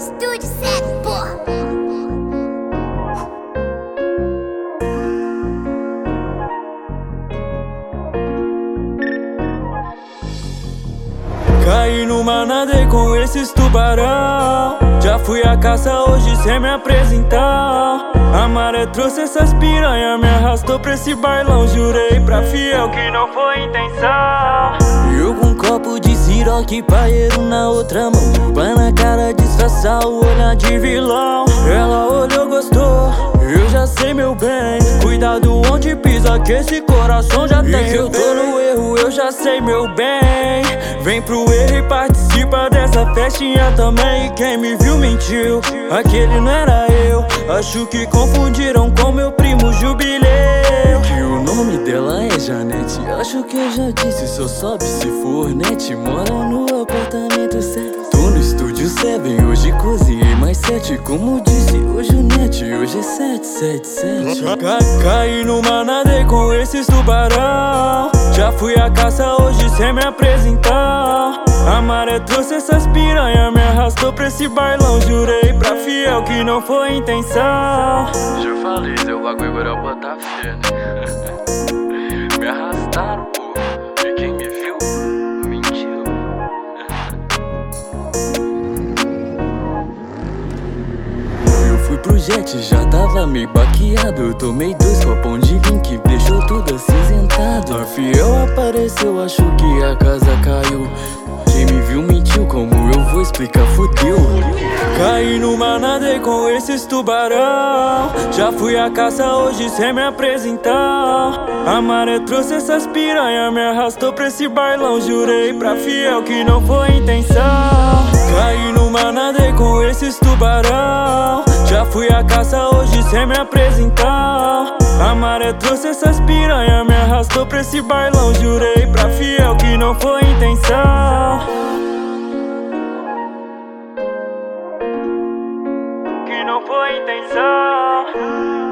Estúdio 7, porra. Caí numa nade com esses tubarão. Já fui à caça hoje sem me apresentar. A maré trouxe essas piranha, me arrastou pra esse bailão. Jurei pra fiel que não foi intenção. Eu com um copo de siroque, paeiro na outra mão, pai na cara disfarçar o olhar de vilão. Ela olhou, gostou, eu já sei meu bem. Cuidado onde pisa que esse coração já tem. E que eu tô no erro, eu já sei meu bem. Vem pro erro e participa dessa festinha também. E quem me viu mentiu, aquele não era eu. Acho que confundiram com meu primo Jubileu. Que o nome dela é Janete. Acho que eu já disse, só sobe se for net. Mora no apartamento 7. Tô no estúdio 7, hoje cozinhei mais 7. Como disse hoje o net, hoje é 777. Caí numa nade com esses tubarão. Já fui à caça hoje sem me apresentar. A maré trouxe essas piranha, me arrastou pra esse bailão. Jurei pra fiel que não foi intenção. Já falei, seu bagulho agora eu botar fé, né? Me arrastaram, pô. E quem me viu, mentiu. Eu fui pro jet, já tava meio baqueado. Eu tomei 2 copão de link, deixou tudo acinzentado. A fiel apareceu, acho que a casa caiu. Quem me viu mentiu, como eu vou explicar, fudeu. Caí numa nade com esses tubarão. Já fui à caça hoje sem me apresentar. A maré trouxe essas piranha, me arrastou pra esse bailão. Jurei pra fiel que não foi intenção. Caí numa nade com esses tubarão. Já fui à caça hoje sem me apresentar. A maré trouxe essas piranha, me arrastou pra esse bailão. Jurei pra fiel que não foi intenção. Que não foi intenção.